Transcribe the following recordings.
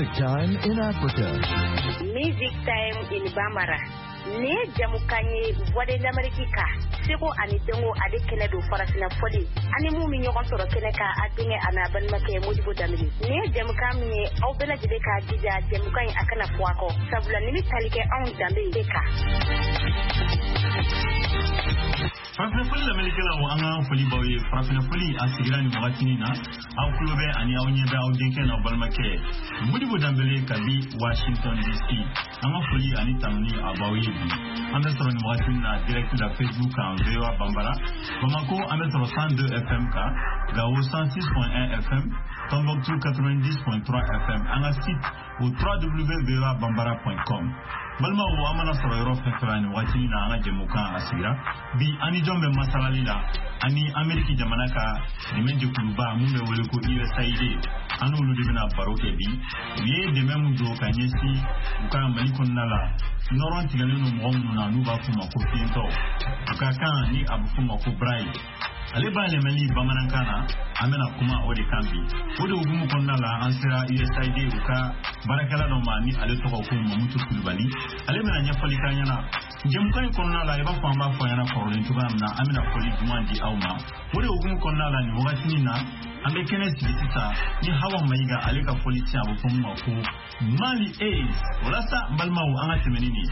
Music Time in Africa. Music Time in Bambara. Ne jamukanye voix de l'Amérique seko ani tengo ade kene do farasina foli ani mu mi ñokon toro kene ka adinge ana ban make modibo damili ne jamukam ni aw bela jide ka dija jamukany akana fuako sabula ni talike on dambe deka Farafina foli l'Amérique la wo anga foli bawe farafina foli asigira ni wakini na aw kulobe ani aw nyebe aw denke na balmake modibo dambele kabi Washington DC anga foli ani tamni abawe Ambe soro ni wakini na direct da Facebook en VOA Bambara Bamako ambe soro 102 FM ka Gao 106.1 FM Tombouctou 90.3 FM anga site au www.voabambara.com Balma wo amana soro yoro fefrani wakini na anga jemuka asigira bi ani jombe masalali la ani Ameriki jamana ka dimenje kuluba mumbe wole ko USAID anu lu dibina baroke bi ye de même do kanyesi uka malikon nala noron tigale no mo na nu ba kuma ko pinto uka kan ni abu kuma ko brai ale ba le mali bamanankana amena kuma ode kambi ode ugumu konnala ansira USAID uka barakala no mani ale to ko mamutu kulbali ale mena nyafali kanyana jemkan konnala eba famba fanyana korolin tugamna amena foli dumandi awma ode ugumu konnala ni wakati na ambe kene sibitita ni hawa maiga ale ka foli tia abu kuma ko mali AIDS wala sa balmawo anga temenini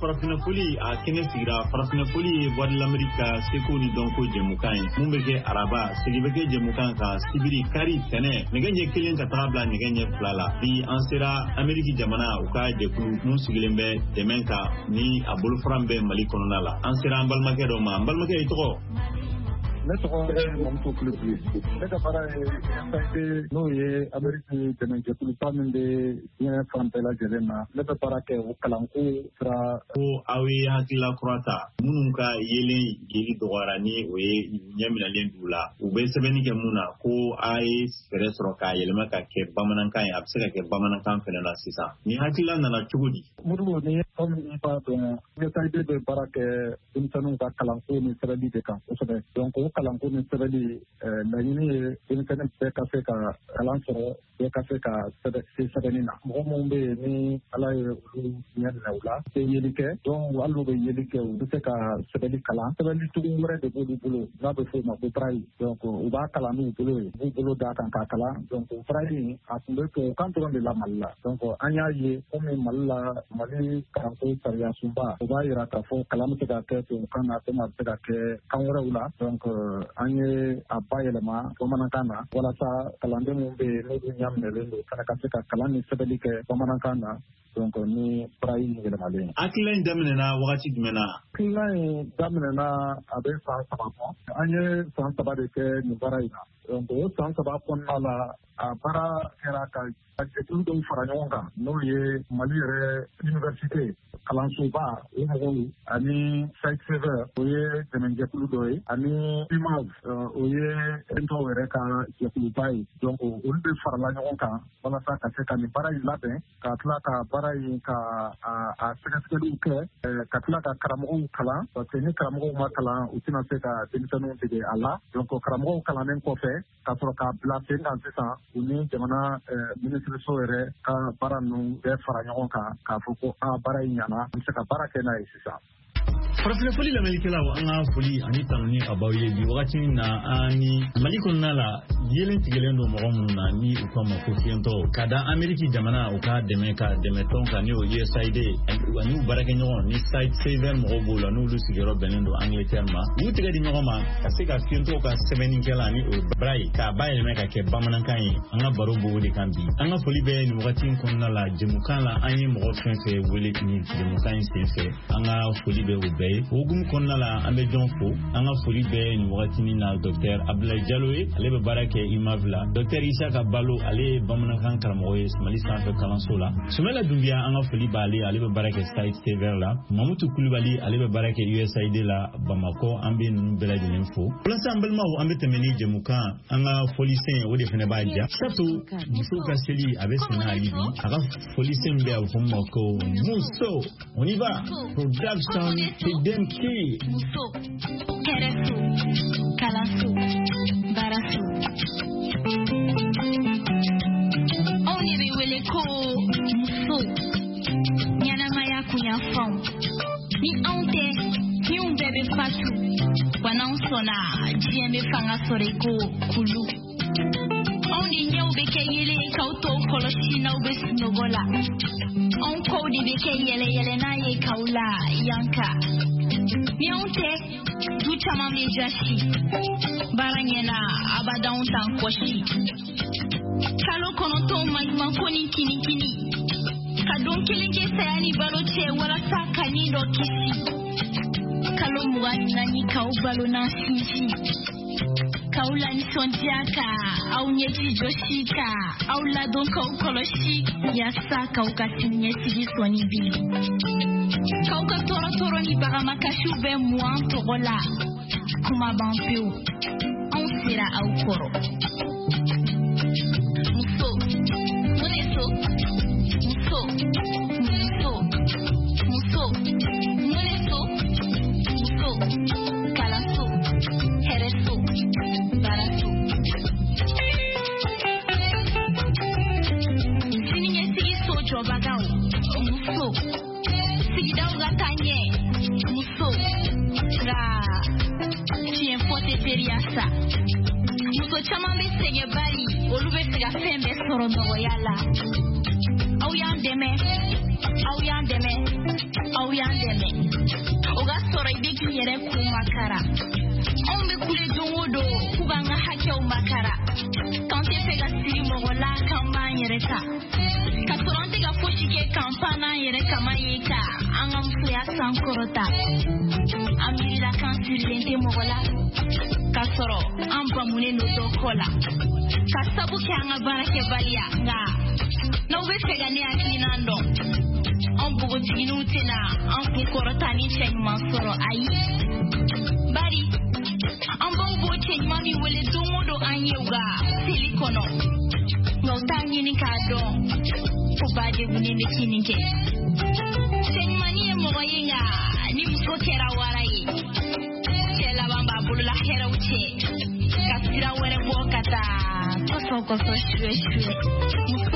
Farafinafoli a kene sigira Farafinafoli voix de l'Amérique seko ni donko jemukan mumbeke araba sigibeke jemukan ka sibiri kari tene negenye kelen ka tabla negenye flala bi ansera Ameriki jamana uka jekulu mun sigilembe demenka ni abulu frambe mali kononala ansera ambalmake do ma ambalmake itoko ne tɔgɔ ye Mamutu Kulibali ne ka baara ye FID n'o ye Ameriki dɛmɛjɛkuluba min bɛ diɲɛ fan bɛɛ lajɛlen na ne bɛ baara kɛ o kalanko sira ko aw ye hakilila kura ta minnu ka yelen jeli dɔgɔyara ni o ye ɲɛminalen d'u la u bɛ sɛbɛnni kɛ mun na ko a ye fɛɛrɛ sɔrɔ k'a yɛlɛma ka kɛ bamanankan ye a bɛ se ka kɛ bamanankan fɛnɛ la sisan ni hakilila nana cogo di Modibo ni komi i b'a dɔn FID bɛ baara kɛ denmisɛnninw ka kalanko ni sɛbɛnni de kan kosɛbɛ donc o kalanko ni sɛbɛnni laɲini ye denmisɛnnin bɛɛ ka se ka kalan sɔrɔ bɛɛ ka se ka se sɛbɛnni na mɔgɔ minnu bɛ yen ni ala ye olu ɲɛ minɛ u la tɛ yeli kɛ donc hali n'u bɛ yeli kɛ u bɛ se ka sɛbɛnni kalan sɛbɛnni cogo wɛrɛ de b'olu bolo n'a bɛ f'o ma ko braille donc u b'a kalan n'u bolo ye u b'u bolo d'a kan k'a kalan donc o braille a tun bɛ kɛ o kan dɔrɔn de la Mali la donc an y'a ye komi Mali la Mali kalanko sariya sunba o b'a yira k'a fɔ kalan bɛ se ka kɛ tubabukan na komi a bɛ se ka kɛ kan wɛrɛw la donc an ye a bayɛlɛma bamanankan na walasa kalanden minnu bɛ yen n'olu ɲaminɛlen don fana ka se ka kalan ni sɛbɛnni kɛ bamanankan na donc ni braille yɛlɛmalen ye. Hakilila in daminɛna wagati jumɛn na? Hakilila in daminɛna a bɛ san 3 bɔ an ye san 3 de kɛ nin baara in na donc o san 3 kɔnɔna la a baara kɛra ka jɛkulu dɔw fara ɲɔgɔn kan n'o ye Mali yɛrɛ université kalansoba o mɔgɔw ani Saint-Sever o ye dɛmɛjɛkulu dɔ ye ani PIMAV o ye dɔw yɛrɛ ka jɛkuluba ye donc olu de farala ɲɔgɔn kan walasa ka se ka nin baara in labɛn ka tila ka baara in ka a sɛgɛsɛgɛliw kɛ ka tila ka karamɔgɔw kalan parce que ni karamɔgɔw ma kalan u tɛna se ka denmisɛnninw dege a la donc karamɔgɔw kalannen kɔfɛ ka sɔrɔ k'a bila sen kan sisan u ni jamana minisiriso yɛrɛ ka baara ninnu bɛɛ fara ɲɔgɔn kan k'a fɔ ko baara in ɲana an bɛ se ka baara kɛ n'a ye sisan. Farafinafoli lamɛnnikɛlaw an ka foli ani tanuni a b'aw ye bi wagati na ani Mali kɔnɔna la yelen tigɛlen don mɔgɔ minnu na ni u k'a ma ko fiyentɔ ka da Ameriki jamana u ka dɛmɛ tɔn kan ni o USAID ani u baarakɛɲɔgɔn ni Saint-Sever mɔgɔw b'o la n'olu sigiyɔrɔ bɛnnen don Angleterre ma u tɛgɛ di ɲɔgɔn ma ka se ka fiyentɔw ka sɛbɛnnikɛla ni o braille k'a bayɛlɛma ka kɛ bamanankan ye an ka baro b'o de kan bi an ka foli bɛ nin wagati in kɔnɔna la jɛmukan la an ye mɔgɔ fɛn fɛn wele ni jɛmukan in senfɛ an ka foli bɛ o bɛɛ ye hukumu kɔnɔna la an bɛ jɔn fo an ka foli bɛ nin wagati na Dr Abdoulaye Diallo ye ale bɛ baara kɛ IMAV la Dr Isaka Balo ale ye bamanankan karamɔgɔ ye Mali sanfɛ kalanso la Sumala Dunbiya an ka foli b'ale ale bɛ baara kɛ Saint-Sever la Mamutu Kulibali ale bɛ baara kɛ USAID la Bamako an bɛ ninnu bɛɛ lajɛlen fo walasa an balimaw an bɛ tɛmɛ ni jɛmukan an ka foli sen o de fana b'a ja sato musow ka seli a bɛ senna ali bi a ka foli sen bɛ a bɛ fɔ ma ko Muso on y va production Denki Muso Keresu Kalasu Barasu on y wele ko Muso Nyanamaya kunya fam ni ante ni un bebe fatu wana sona jieme fanga soreko kulu on y nyau beke yele kauto koloshina ubesinogola on kodi beke yele na ye kaula yanka Mionte, ducha mami jashi, baranyena abadan tankoshi. Kalo konoto magma koni kini. Kadon kilinge sayani baloche wala sakani do kisi. Kalo muwani nani kaubalo na sisi. Kaula ni sondiaka, au nyeti joshika, au ladon kaukoloshi, yasa kaukatinye sigi soni bili. Kauka toro ni barama kashu be mwan togola kuma bampeo on sera au koro Muso Muneso Muso Muneso Muso Kalaso Hereso Baraso Sininye sigi sojo bagao Muso Sigidauga tanye Muso Ga Chien fote teriasa Muso chama besege bali Olube figa fembe soro nogo yala Au yandeme Auyan deme. Oga soro ibeki yere kumakara. Ombe kule dongodo kubanga hake umakara. Kante pega siri mogola kamba yereka. Kasoronte ga foshike kampana yereka mayeka. Angam fuya sankorota. Amirila kansiri lente mogola. Kasoro amba mune no dokola. Kasabu ke anga barake balia nga. No be fega ne akinando. Ambugo tiginu tena ambu korota ni chen mansoro ayi. Bari ambo chen mami wele dongodo anyeuga silikono. No tanyi ni kado. Fubaje buninde kininke. Chen mani e moyinga ni mskokera warai. Chela bamba bulula hera uche. Kasira wele bokata. Koso shwe. Muso.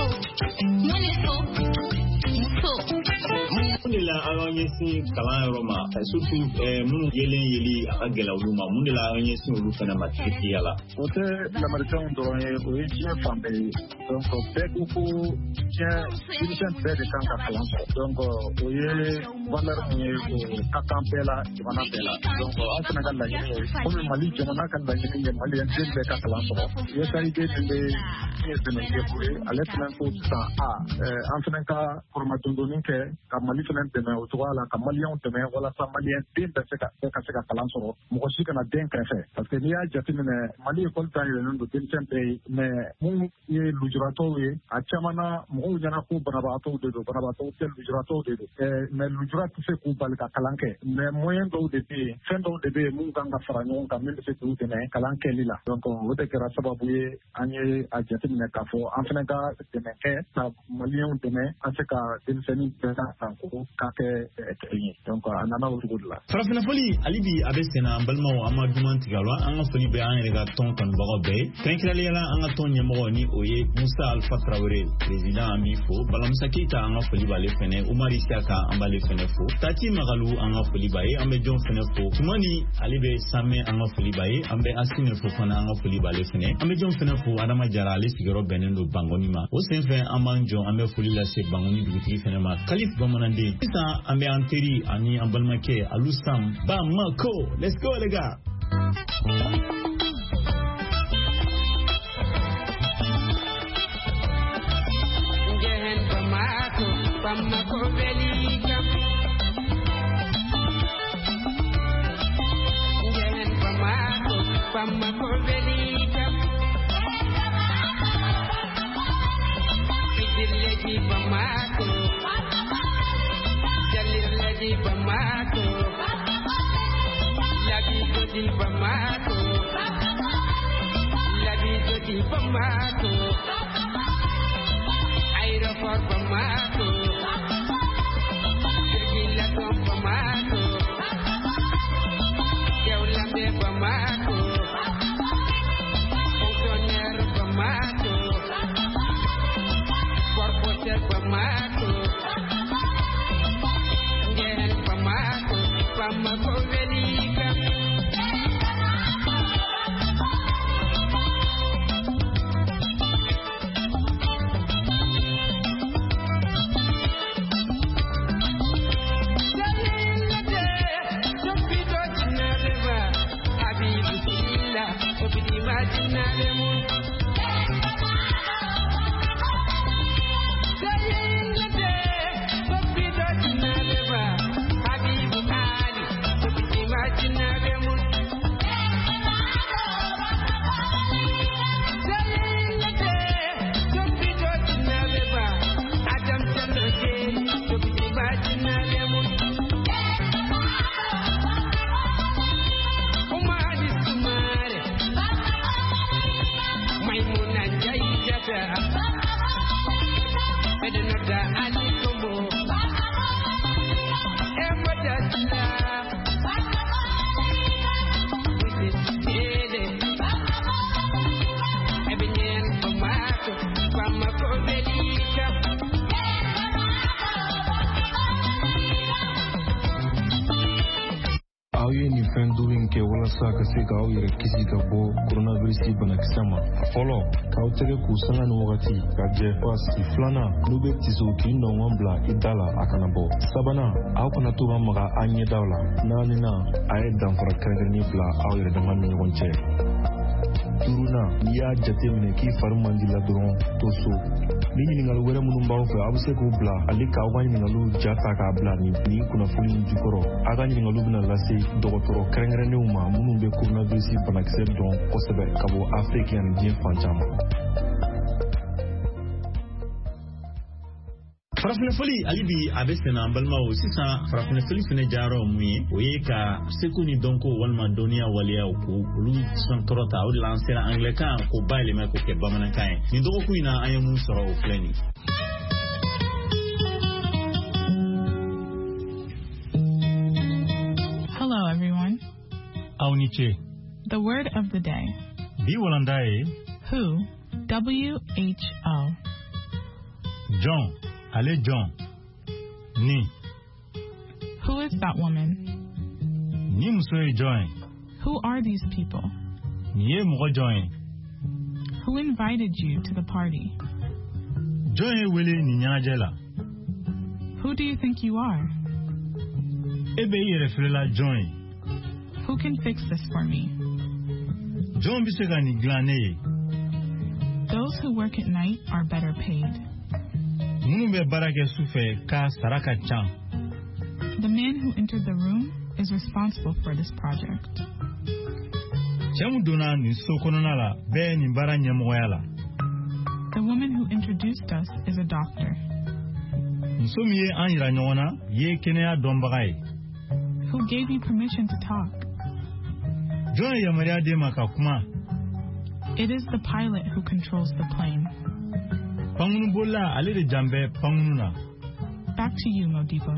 Mundela awanyesi kala Roma surtout munu yeli agela uluma mundela awanyesi ulufana matiki yala ote la marchand doye oye fambe donc beku tien de kanka kalanso donc oye valeur ni kakampela imanapela donc asana kan la yini comme Mali jamana kan la yini Mali en de kalanso yesa ide de yesene yekure aletna ko sa en fenka formatundoni ke Mali fenen deme o toala ka Malion deme wala sa Malien din de seka kalanso mo shi kana den krefe parce que niya jatimene Mali ko tan le ndo din sempre mais mu ye lujurato ye a chamana mo jana ko barabato tel lujurato de mais lujurato se ko balka kalanke mais moyen do de fin do de mu ganga faranyo ka min se ko de kalanke lila donc o de kera sababu ye anye a jatimene ka fo en fenka deme ke sa Malion deme aseka din seni donc anana urugula farafina foli alibi abesena balma wa amaduman tigalwa anga foli be an rega ton kan bagobe krenkirale yala anga ton nyemo ni oye Musa Alpha Traoré président amifo balamsa kita anga foli bale fene Umari Siaka ambale fene fo tati magalu anga foli baye ambe jon fene fo tumani alibe samme anga foli baye ambe asine fo fana anga foli bale fene ambe jon fene fo adama jara ali sigero benendo bangoni ma o senfe amanjo ambe foli la se bangoni dugutigi fene ma Khalif Bamanande isa ambe anteri ani ambalmake alusam ba mako let's go les gars Ngehen Bamako velika Ngehen Bamako velika Idilleji Bamako Jaliladi Bamako Labi Jodil Bamako Aeroport Bamako Kirgilaton Bamako Keulambe Bamako Fonctionnaire Bamako Corporateur Bamako Ngehen Bamako velika kɛ walasa ka se k'aw yɛrɛ kisi ka bɔ coronavirus banakisɛ ma. Fɔlɔ, k'aw tɛgɛ k'u sanga ni wagati ka jɛ pasi. Filanan, n'u bɛ tiso k'i nɔngɔn bila i da la a kana bɔ. Sabanan, aw kana to ka maga a ɲɛdaw la. Naaninan, a ye danfara kɛrɛnkɛrɛnnen bila aw yɛrɛ dama ni ɲɔgɔn cɛ. Duurunan, n'i y'a jate minɛ k'i fari man di la dɔrɔn to so. Ni ɲininkali wɛrɛ minnu b'aw fɛ aw bɛ se k'u bila ale k'aw ka ɲininkaliw ja ta k'a bila nin kunnafoni in jukɔrɔ. Aw ka ɲininkaliw bɛna lase dɔgɔtɔrɔ kɛrɛnkɛrɛnnenw ma minnu bɛ coronavirus banakisɛ dɔn kosɛbɛ ka bɔ Afiriki ani diɲɛ fan caman. Farafinfoli alibi abe sena balmawo sisan farafinfoli fene jaro muye oye ka seku ni donko walma donia walia ko olu santorota o lancera anglican ko baile me ko ke bamanankan ni dogo kuina ayemu soro o fleni. Hello everyone. Auniche. The word of the day. Bi walandae. Who? W-H-O. John. Ale John. Ni. Who is that woman? Ni musoe join. Who are these people? Ni mo join. Who invited you to the party? Join wele ni nyajela. Who do you think you are? Ebe yere flela join. Who can fix this for me? John bisega ni glane. Those who work at night are better paid. The man who entered the room is responsible for this project. The woman who introduced us is a doctor. Who gave you permission to talk? It is the pilot who controls the plane. Back to you, Modibo.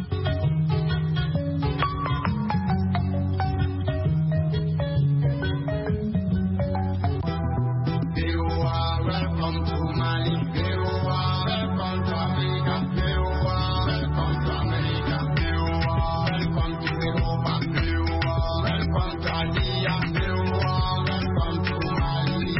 Welcome to Mali. Welcome to Africa. Welcome to America. Welcome to Europa. Welcome to Asia. Welcome to Mali.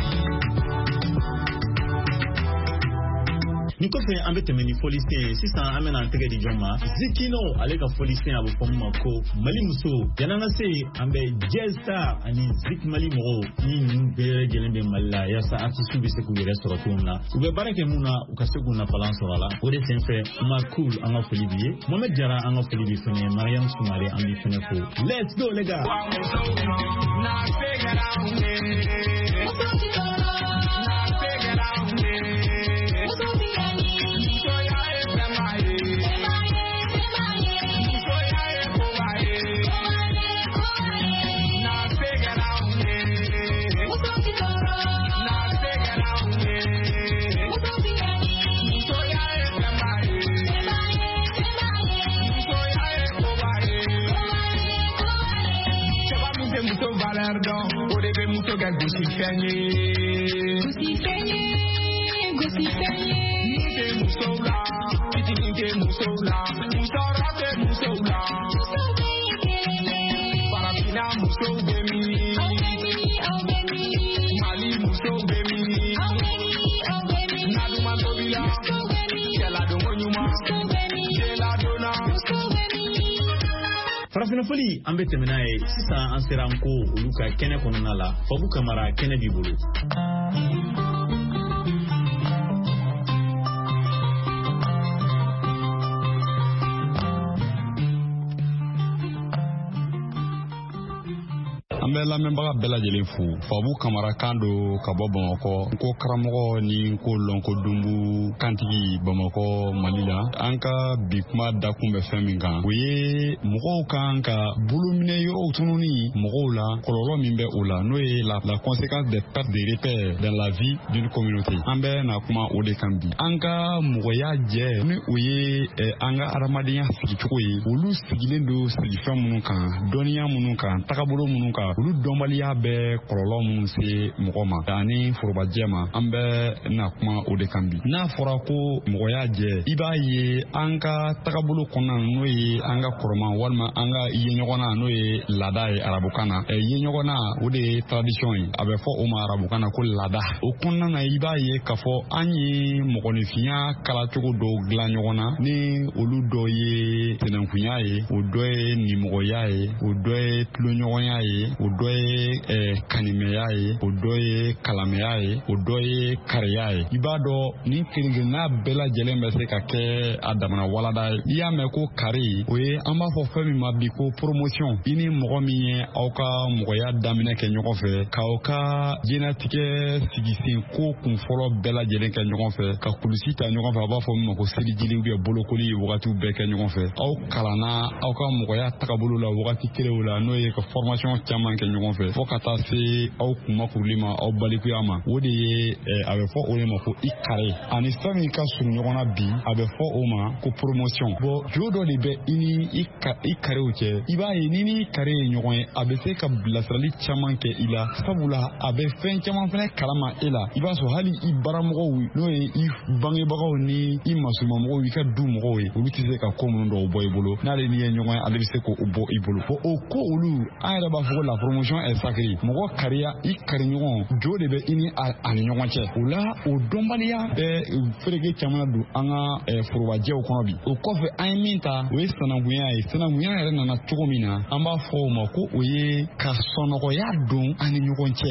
Niko fe ambe temeni folisien sisan amena antege di joma zikino alega folisien abo pomma ko mali muso yanana se ambe jesta ani zik mali mo ni bere gelembe malla yasa artistu bi se ku restaurant ube barake muna ukasegu na balance wala ode senfe ma cool anga folibier Mohamed Jara anga folibi fene Mariam Soumare ambi fene ko let's go lega Farafinafoli ambe temenae sisa anseranko uluka kene kononala Fabu Kamara kene bibulu. Ambe la membaga bela jeli fu Fabu Kamara kando ka bɔ Bamakɔ ko karamɔgɔ ni ko lonko dumbu kantigi Bamakɔ Malila anka bi kuma da kun bɛ fɛn min kan o ye mɔgɔw kan ka bolominɛ yɔrɔw tununi mɔgɔw la kɔlɔlɔ min bɛ o la n'o ye la conséquence des pertes de repères dans la vie d'une communauté an bɛ na kuma o de kan bi an ka mɔgɔya jɛ ni o ye an ka adamadenya sigicogo ye olu sigilen do sigifɛn minnu kan dɔnniya minnu kan tagabolo minnu kan olu olu dɔnbaliya bɛ kɔlɔlɔ minnu se mɔgɔ ma ani forobajɛ ma an bɛ na kuma o de kan bi. N'a fɔra ko mɔgɔya jɛ i b'a ye an ka tagabolo kɔnɔna n'o ye an ka kɔrɔma walima an ka ye ɲɔgɔnna n'o ye laada ye arabukan na. Ye ɲɔgɔnna o de ye tradition ye a bɛ fɔ o ma arabukan na ko laada. O kɔnɔna na i b'a ye k'a fɔ an ye mɔgɔninfinya kalacogo dɔw dilan ɲɔgɔn na ni olu dɔ ye sinankunya ye o dɔ ye nimɔgɔya ye o dɔ ye tuloɲɔgɔnya ye o dɔ ye kanimɛya ye o dɔ ye kalamɛya ye o dɔ ye kariya ye. I b'a dɔn ni kelenkelenna bɛɛ lajɛlen bɛ se ka kɛ a damana walada ye. I y'a mɛn ko kari o ye an b'a fɔ fɛn min ma bi ko promotion. I ni mɔgɔ min ye aw ka mɔgɔya daminɛ kɛ ɲɔgɔn fɛ k'aw ka diɲɛnatigɛ sigisen ko kun fɔlɔ bɛɛ lajɛlen kɛ ɲɔgɔn fɛ ka kulusi ta ɲɔgɔn fɛ a b'a fɔ min ma ko selijili bolokoli wagatiw bɛɛ kɛ ɲɔgɔn fɛ. Aw kalanna aw ka mɔgɔya tagabolo la wagati kelenw la n'o ye ka formation caman kɛ ɲɔgɔn fɛ fo ka taa se aw kunmakuruli ma aw balikuya ma. O de ye a bɛ fɔ o de ma ko i kare ani fɛn min ka surun ɲɔgɔn na bi a bɛ fɔ o ma ko promotion. Bon jo dɔ de bɛ i ni i karew cɛ. I b'a ye ni kare ye ɲɔgɔn ye a bɛ se ka bilasirali caman kɛ i la sabula a bɛ fɛn caman fɛnɛ kalama e la. I b'a sɔrɔ hali i baramɔgɔw n'o ye i bangebagaw ni i masumamɔgɔw i ka du mɔgɔw ye olu tɛ se ka ko minnu dɔw bɔ i bolo n'ale ni ye ɲɔgɔn ye ale bɛ se k'o bɔ i bolo. Bon o ko olu an yɛrɛ b'a fɔ ko la promotion est sacrée. Mɔgɔ kariya i kari ɲɔgɔn jo de bɛ i ni a ni ɲɔgɔn cɛ. O la o dɔnbaliya bɛ fereke caman don an ka forobajɛw kɔnɔ bi. O kɔfɛ an ye min ta o ye sinankunya ye. Sinankunya yɛrɛ nana cogo min na an b'a fɔ o ma ko o ye ka sɔnɔgɔya don an ni ɲɔgɔn cɛ.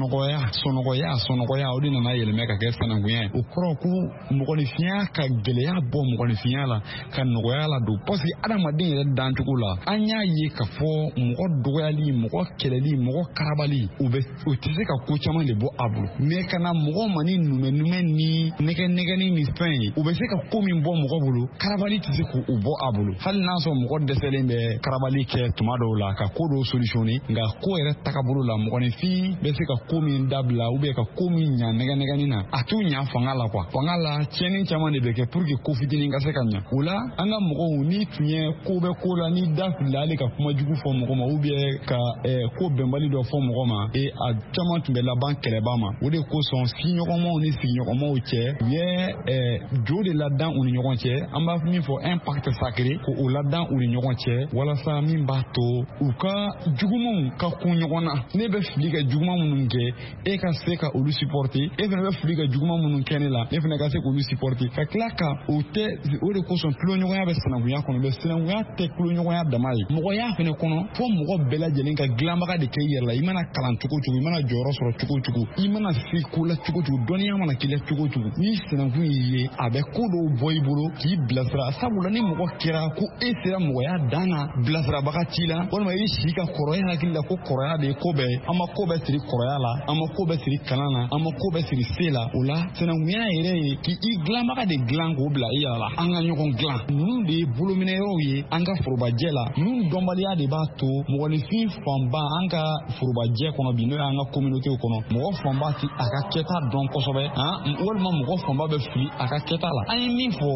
Sɔnɔgɔya o de nana yɛlɛmɛ ka kɛ sinankunya ye. O kɔrɔ ko mɔgɔninfinya ka gɛlɛya bɔ mɔgɔninfinya la ka nɔgɔya la don parce que adamaden yɛrɛ dancogo la an y'a ye k'a fɔ mɔgɔ dɔgɔyali mɔgɔ kɛlɛli mɔgɔ karabali o tɛ se ka ko caman de bɔ a bolo mais kana mɔgɔ ma ni numɛ ni nɛgɛnɛgɛni ni fɛn ye o bɛ se ka ko min bɔ mɔgɔ bolo karabali tɛ se k'o bɔ a bolo hali n'a sɔrɔ mɔgɔ dɛsɛlen bɛ karabali kɛ tuma dɔw la ka ko dɔw solutionner nka ko yɛrɛ tagabolo la mɔgɔninfin bɛ se ka ko min dabila ou bien ka ko min ɲa nɛgɛnɛgɛni na a t'u ɲa fanga la quoi fanga la tiɲɛni caman de bɛ kɛ pour que ko fitinin ka se ka ɲa o la an ka mɔgɔw ni tun ye ko bɛ ko la ni da filila hali ka kuma jugu fɔ mɔgɔ ma ou bien ka ko bɛnbali dɔ fɔ mɔgɔ ma a caman tun bɛ laban kɛlɛba ma o de kosɔn siɲɔgɔnmaw ni sigiɲɔgɔnmaw cɛ u ye jo de ladan u ni ɲɔgɔn cɛ an b'a min fɔ impact sacré ko o ladan u ni ɲɔgɔn cɛ walasa min b'a to u ka jugumanw ka kun ɲɔgɔn na ne bɛ fili ka juguman minnu kɛ e ka se ka olu supporter e fana bɛ fili ka juguman minnu kɛ ne la e fana ka se k'olu supporter ka tila ka o de kosɔn tuloɲɔgɔnya bɛ sinankunya kɔnɔ bɛ sinankunya tɛ tuloɲɔgɔnya dama ye mɔgɔya fana kɔnɔ fo mɔgɔ bɛɛ lajɛlen ka dilanbaga de kɛ i yɛrɛ la i mana kalan cogo cogo i mana jɔyɔrɔ sɔrɔ cogo cogo i mana se ko la cogo cogo dɔnniya mana k'i la cogo cogo ni sinankun y'i ye a bɛ ko dɔw bɔ i bolo k'i bilasira sabula ni mɔgɔ kɛra ko e sera mɔgɔya dan na bilasirabaga t'i la walima i si ka kɔrɔya hakili la ko kɔrɔya de ye ko bɛɛ an ma ko bɛɛ siri kɔrɔya la an ma ko bɛɛ siri kalan na an ma ko bɛɛ siri se la o la sinankunya yɛrɛ ye k'i dilanbaga de dilan k'o bila i yɛrɛ la an ka ɲɔgɔn dilan ninnu de ye bolominɛyɔrɔw ye an ka forobajɛ la ninnu dɔnbaliya de b'a to mɔgɔninfin fanba an ka forobajɛ kɔnɔ bi n'o y'an ka communautéw kɔnɔ mɔgɔ fanba ti a ka kɛta dɔn kosɛbɛ walima mɔgɔ fanba bɛ fili a ka kɛta la an ye min fɔ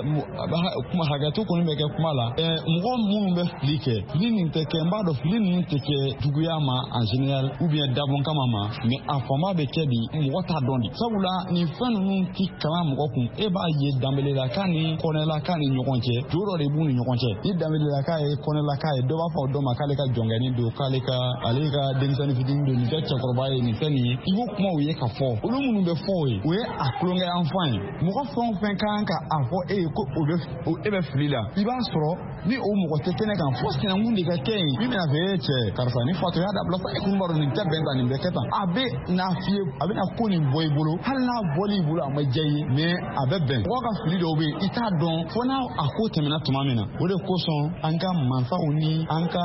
kuma hakɛto kɔni bɛ kɛ kuma la mɔgɔ minnu bɛ fili kɛ fili nin tɛ kɛ n b'a dɔn fili ninnu tɛ kɛ juguya ma en général ou bien dabɔn kama ma mais a fanba bɛ kɛ di mɔgɔ t'a dɔn di sabula nin fɛn ninnu ti kalan mɔgɔ kun e b'a ye danbelela k'a ni kɔnɛla k'a ni ɲɔgɔn cɛ jo dɔ de b'u ni ɲɔgɔn cɛ ni danbelela k'a ye kɔnɛla k'a ye dɔ b'a fɔ dɔ ma k'ale ka jɔnkɛni don k'ale ka denmisɛnnin fitinin don nin tɛ cɛkɔrɔba ye nin tɛ nin ye i b'o kumaw ye ka fɔ olu minnu bɛ fɔ o ye a tulonkɛ enfant ye mɔgɔ fɛn o fɛn kan ka a fɔ e ye ko e bɛ fili la i b'a sɔrɔ ni o mɔgɔ tɛ kɛnɛ kan fo sinankun de ka kɛ yen min bɛna fɛ e cɛ karisa ni fatoya dabila sa e kun b'a dɔn nin tɛ bɛn tan nin bɛ kɛ tan a bɛ n'a f'i ye a bɛna ko nin bɔ i bolo hali n'a bɔli i bolo a ma diya i ye mais a bɛ bɛn mɔgɔ ka fili dɔw bɛ yen i t'a dɔn fo n'a a ko tɛmɛna tuma min na o de kosɔn an ka mansaw ni an ka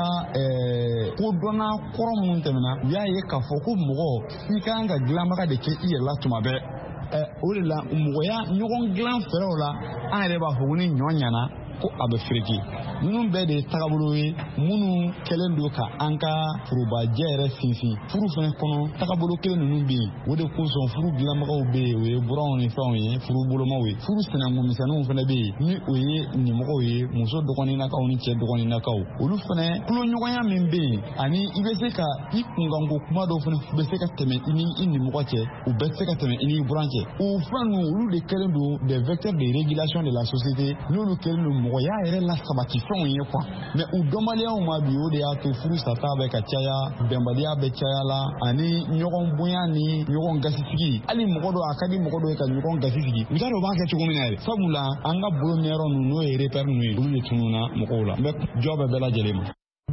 kodɔnna kɔrɔ minnu tɛmɛna u y'a ye k'a fɔ ko mɔgɔ i kan ka dilanbaga de kɛ i yɛrɛ la tuma bɛɛ o de la mɔgɔya ɲɔgɔn dilan fɛrɛw la an yɛrɛ b'a fɔ ko ni ɲɔ ɲana ko a bɛ fereke ninnu bɛɛ de ye tagabolo ye minnu kɛlen don ka an ka forobajɛ yɛrɛ sinsin furu fana kɔnɔ tagabolo kelen ninnu bɛ yen o de kosɔn furu dilanbagaw bɛ yen o ye buranw ni fɛnw ye furu bolomaw ye furu sinankun fana bɛ yen ni o ye ɲɛmɔgɔw ye muso dɔgɔninnakaw ni cɛ dɔgɔninnakaw olu fana tuloɲɔgɔnya min bɛ yen ani i bɛ se ka i kunkanko kuma dɔw fana bɛ se ka tɛmɛ i ni i nimɔgɔ cɛ u bɛɛ tɛ se ka tɛmɛ i ni buran cɛ o fɛn ninnu olu de kɛlen don des vecteurs de régulation de la société n'olu kɛlen don mɔgɔya yɛrɛ la sabati fɛnw ye quoi mais u dɔnbaliyaw ma bi o de y'a to furu sata bɛ ka caya bɛnbaliya bɛ caya la ani ɲɔgɔn bonya ni ɲɔgɔn gasisigi hali mɔgɔ dɔ a ka di mɔgɔ dɔ ye ka ɲɔgɔn gasisigi u t'a dɔn u b'a kɛ cogo min na yɛrɛ sabula an ka bolo mɛnyɔrɔ ninnu n'o ye repère ninnu ye olu de tununna mɔgɔw la n bɛ jɔ bɛ bɛɛ lajɛlen ma.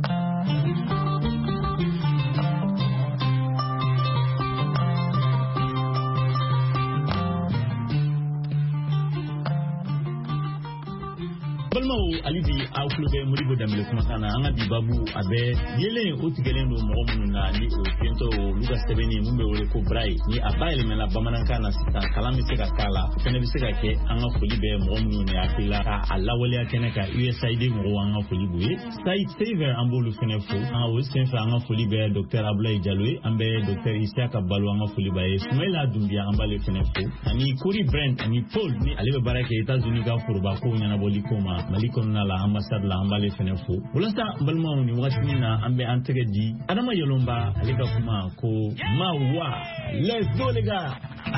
Alibi aw kulobe Modibo Dembélé kumakan na an ka bi babu a bɛ yelen o tigɛlen don mɔgɔ minnu na ni o tento olu ka sɛbɛnni mun bɛ wele ko braille ni a bayɛlɛmɛla bamanankan na sisan kalan bɛ se ka k'a la o fɛnɛ bɛ se ka kɛ an ka foli bɛ mɔgɔ minnu ne hakili la ka a lawaleya kɛnɛ ka USAID mɔgɔw an ka foli b'u ye Saïd Sever an b'olu fɛnɛ fo an ka o senfɛ an ka foli bɛ Dr Abdoulaye Diallo ye an bɛ Dr Isiaka Balo an ka foli b'a ye Sumaila Doumbia an b'ale fɛnɛ fo ani Cory Brent ani Paul ni ale bɛ baara kɛ États-Unis ka foroba kow ɲɛnabɔli ko ma Mali kɔnɔna la ambassade la an b'ale fɛnɛ fo walasa balimaw ni waati na an bɛ an tɛgɛ di Adama Yalomba ale ka kuma ko ma wa let's go les gars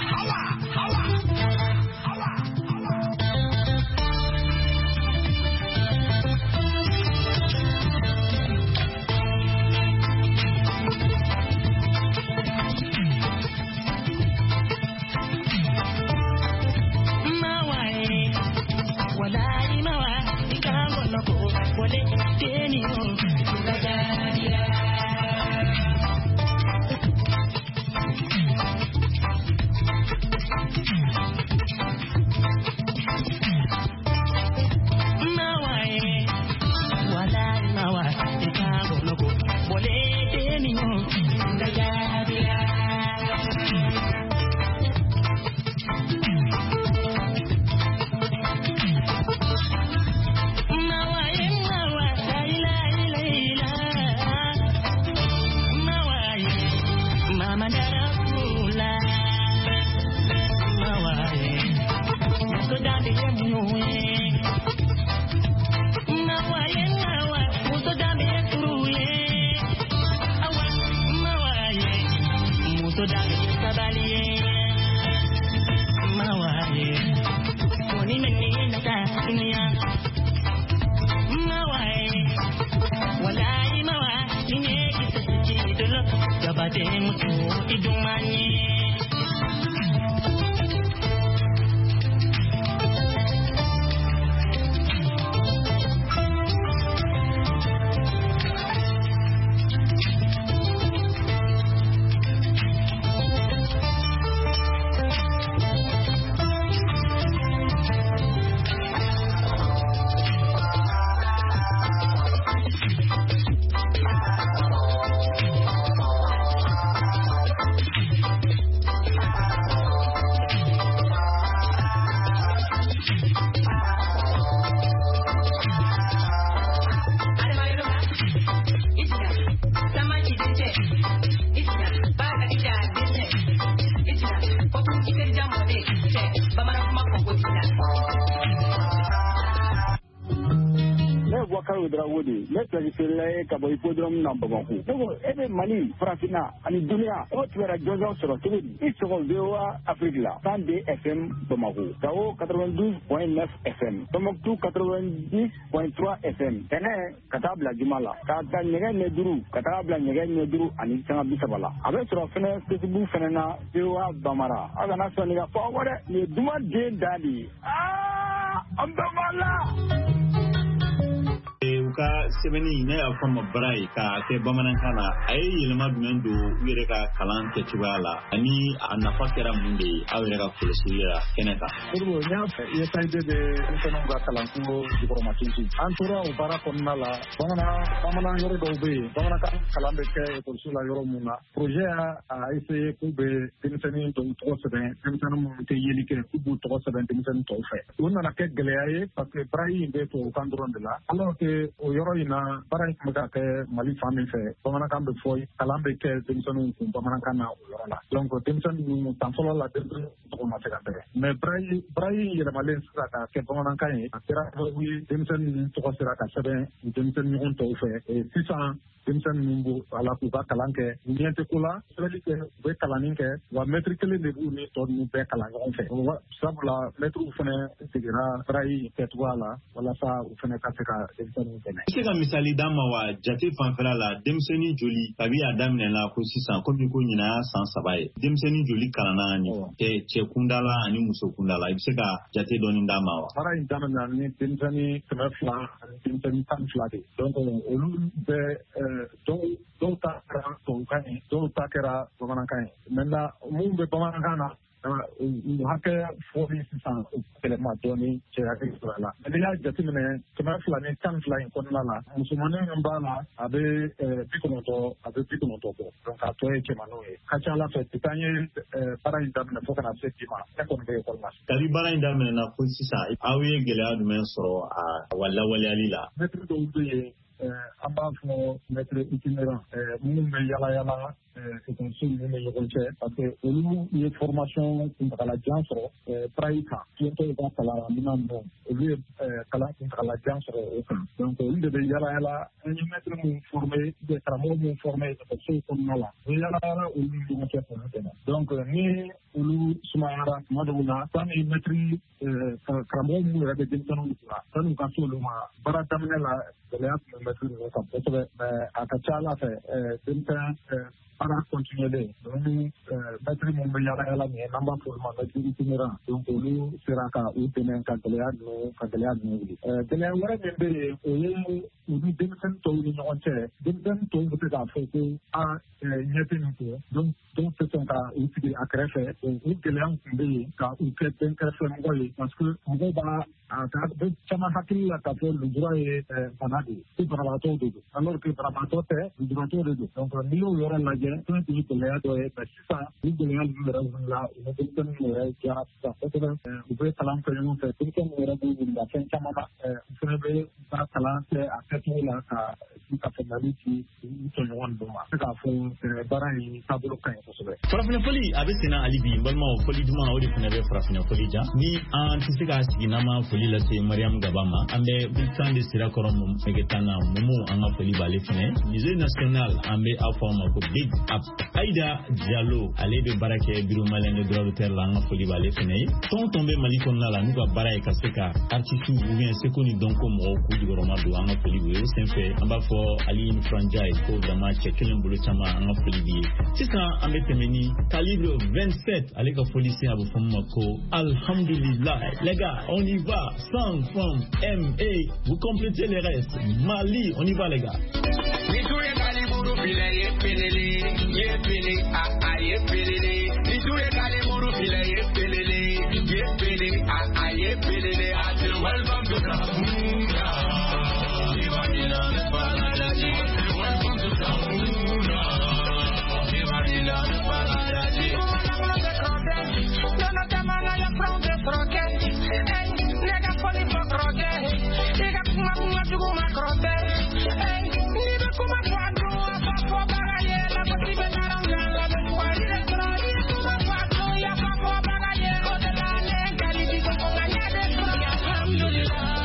Kabo ipodrom na Bamako. Ego ebe Mali, Farafina, ani dunia, o tuera jozo soro tugudi. Isoko VOA Afrique la. 102 FM Bamako. Kao 92.9 FM. Tomoktu 90.3 FM. Tene katabla jumala. Kata nyege neduru, katabla nyege neduru ani sanga bisabala. Abe soro fene Facebook fene na VOA Bamara. Aga na soni ga fawore ni duma de dadi. Ambamala. ka sebeni ne ya fama brai ka ke bamanankan na ay yelma dumen do yere ka kalan ke tubala ani anafa kera munde awere ka kulisiya keneka kurbo nya ye saide de kono ga kalan ko diplomatique antura o bara konna la bamana yoro do be bamana ka kalan be ke kulsula yoro muna projet a essayer ko be dimsani do to seben dimsani mo te yeli ke ku to seben dimsani to fe wonna na ke geleaye parce que brai be to kandron de la alors que o yoro ina bara ko ka ke mali famille fe bamana kan be foy kalan be ke dimsani ko bamana kan na yoro la donc dimsani mo tan solo la dimsani to ma te ka be mais brai yele malen sa ka ke bamana kan yi tira wi dimsani to ko sira ka seben dimsani on to fe et 600 dimsani nimbo ala ku ka kalan ke niente kula seli ke be kalanin ke wa metrikele de bu ni to ni be kalan on fe wa sabla metru fene tigira brai ke twala wala sa fene ka ka dimsani fene ka misali dama wa jate fanfela la dimsani joli tabi adamne la ko 600 ko bi ko nyina san sabaye dimsani joli kalana ni ke che kundala ani muso kundala ibse ka jate doni dama wa para indamna ni dimsani kemafla dimsani tanfla de donc olu be donc ta kera donc ta kera bamanan maintenant mun be bamanan kana hake fori sisan kelema doni cera ke sala mais ya jatimene kema flani tan flani konna la musumane ngamba abe pikonoto ko donc atoe kemano e kachala fe tanye para indamne fokana setima ko be ko mas kali bara indamne na ko sisa awe gele adu men so wala alila metri do uye amba fo metri itinérant mun be yala c'est un seul numéro de parce que nous il y a formation contre la diance praika qui est dans la minando lui kala contre la diance donc il devait yala un maître nous formé des travaux nous formé de ce qu'on a là yala ou nous nous fait donc ni ulu sumara maduna tani maîtri travaux nous avec des gens là ça nous quand le ma baratamena la de la maître nous ça peut à Kachala fait para continuer donc batterie mon yala ni namba forma batterie itinérant donc ulu seraka utenen kantelea no tele wara membe ulu demsen to ni onche demsen to peut à faire a nyete donc c'est un cas utile à créer donc ukelan kumbe ka uketen créer ngoli parce que on va à de chama hakil la ka pour le droit et panadi c'est pour la todo alors que pour la todo le droit de donc nous yora la donc il peut l'air de ça il doit y avoir la une bonne qui a ça peut vous pouvez salam que nous fait tout comme on a dit la fin chama vous savez ça salam c'est à cette là ça ka finalité to yon do ma ka fo barani tablo kan so be farafina foli abesina alibi balma foli duma odi fina be farafina foli ja ni antisika siginama foli la se Mariam Gabama ambe bulletin de sira korom megetana mumu anga foli bale fine musée national ambe afoma ko big up Aïda Diallo ale be barake biro malene droit de terre la anga foli bale fine ton tombe mali konna la nuka baraye kaseka artistu ou bien sekoni donko mo ko di goroma do anga foli we sen fe amba fo ali in franjai ko dama chekelen bulu chama anga foli bi sisa ambe temeni calibre 27 ale ka foli se abu fomma ko alhamdulillah les gars on y va sang from MA vous complétez les restes Mali on y va les gars ni jouer caliburu file ye pelele ye pelele ni jouer caliburu file ye pelele ye pelele welcome to Kamuna viva Milan paradise welcome to Kamuna viva Milan paradise no te mala ya prende froque nega foli froque nega kuma jugo ma crote ni be kuma quadro fa bagaye la posible naranja la be quali de troni kuma quadro ya fa bagaye o de la nega li digo con gaña de alhamdulillah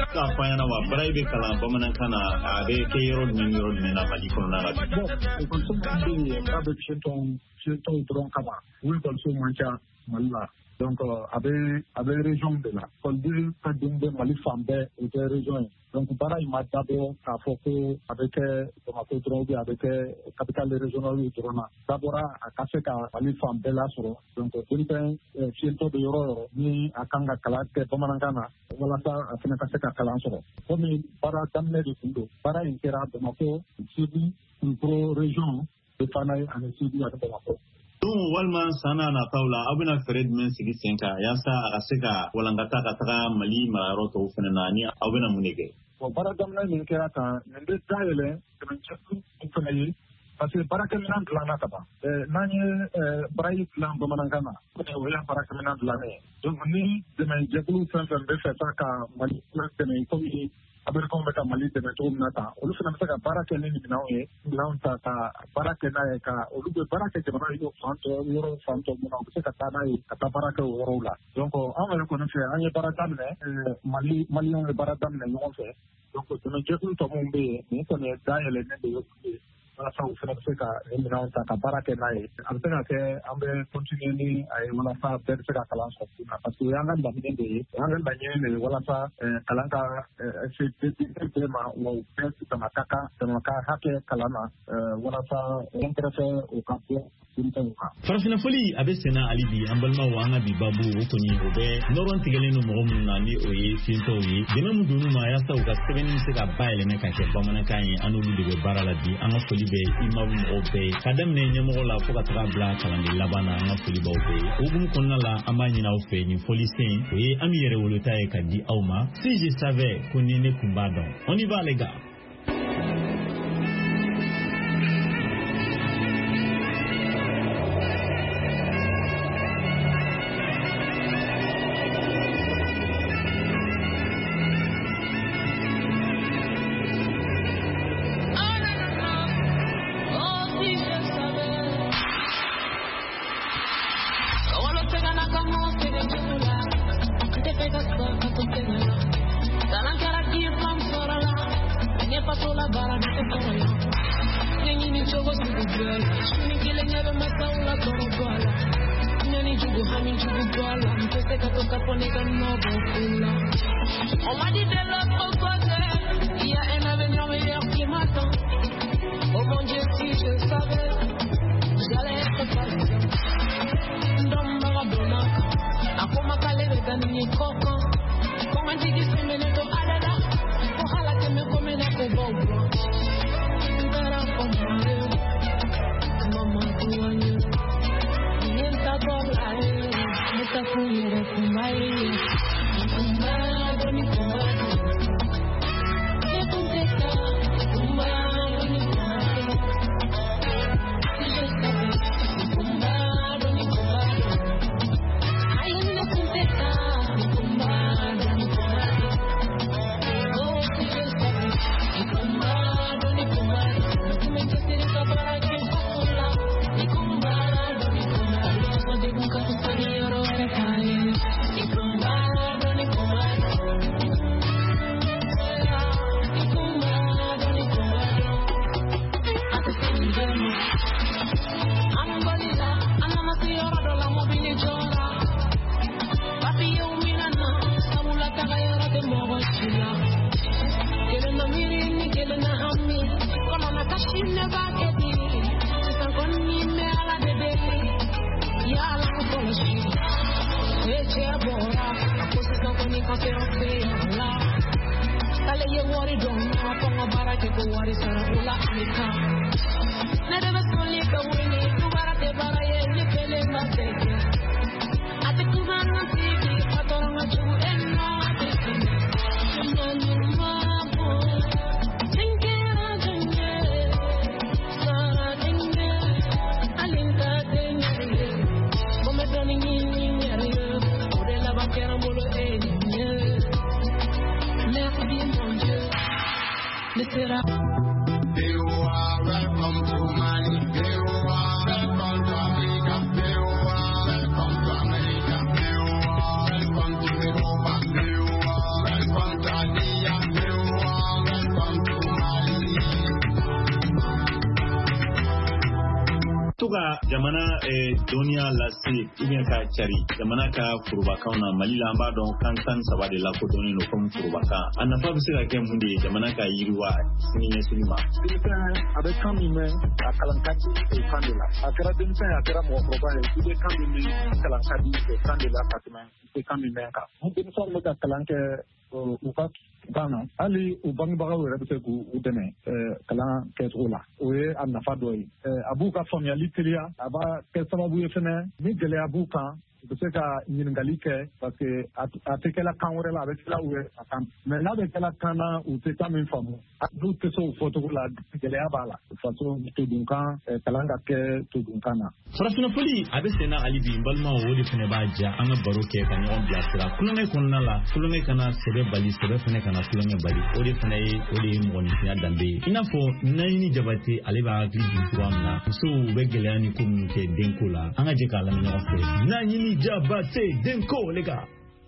ka fayana wa braibe kala bamanan kana abe ke yoro na mali kono na rabi ko so mo ka be chinton dron kama we ko so mancha malla donc avec région de la coldir pas de mali fambe et des régions donc bara il m'a d'abord à foko avec Bamako drogue avec capitale régionale drona d'abord à kaseka mali fambe la soro donc tinten chinton de yoro ni akanga kala ke bamanangana wala sa afina kaseka kala soro comme bara damne de kundo bara intera Bamako sibi pro région de Fanaï en sibi à Bamako. Walman sana na taula abuna Fred men sigi senka yasa asika walangata kataka mali maroto fenani abuna munege bon baradamna ni kera ta nende taele kan chakku fenani parce que barakaminan plana kaba nani brai plan bamanangana ko ya barakaminan plane donc ni de men jekulu fen be feta ka mali plane ko mi aber ko meta mali de to nata olu fana saka barake ni binawe launta ka barake na ka olu be barake de bana yo fanto mona ko saka ta na ka barake worola donc on ko ne fait anye baradamne mali on baradamne yo fait donc to ne jekulu to mo be ni ko ne daele ne de yo wala sa ufana saka ni launta ka barake na amtena ke ambe continue ni ay wala sa per saka kala so parce que yangan da ni wala sa kalanka tema wa upesi tamaka hake kalama wana sa interese ukapo kuntuka farafina foli abesena alibi ambalma wa anga bibabu okoni obe noron tigeleno mogom nani oye finto yi dina mudunu ma yasa uka 7 se ka baile ne ka ke bamana kan anu bi de barala bi anga foli be imabu obe kadam ne nyemo la foka tra bla kala ni labana anga foli ba obe ogum konna la amanyi na ofe ni foli sen oye ami yere wolota e ka di awma si je savais qu'on est Kumbadon. On y va les gars. On m'a dit de l'autre côté, il y a un avenir meilleur qui m'attend. Oh mon Dieu, si je savais, j'allais être patient. Dans ma rabona, à quoi m'a calé le dernier coco. Comment tu dis que me neto alala, ojalá que me comen a coboblo. Para comer, mamá tu año, y enta dobla, esta cuñera kumai. Welcome to Mali. Welcome to Africa. Welcome to America. Welcome to Europa. Welcome to Asia. Abuka jamana dunia lasi ubien ka chari jamana ka furubaka na malila ambado kantan sabade la ko doni no kom furubaka anafa bisira ke mundi jamana ka yiriwa sini yesulima avec kamime akalankati e kandela akara dinta akara mo proba e kamime kalankati e kandela fatima e kamime ka mun so mo kalanke uka bana ali ubang baga wera bese ku udene kala ketrola we anafa doyi abuka familia aba ke sababu yefene ni gele abuka bese ka nyingalike parce que atekela kanwore la avec la we atam mais là de kala kana ou te tamen famu adu te so photo la gele abala façon to dunka kalanga ke to dunkana farafina foli abesena ali bi balma wodi fene baja anga baroke kan on biasira kulone konna la kulone kana sebe bali sebe fene kana kulone bali odi fene odi moni ya dambe inafo nayini jabate ali ba agli duamna so be gele ani communauté denko la anga je kala mi ofe nayini jabate denko lega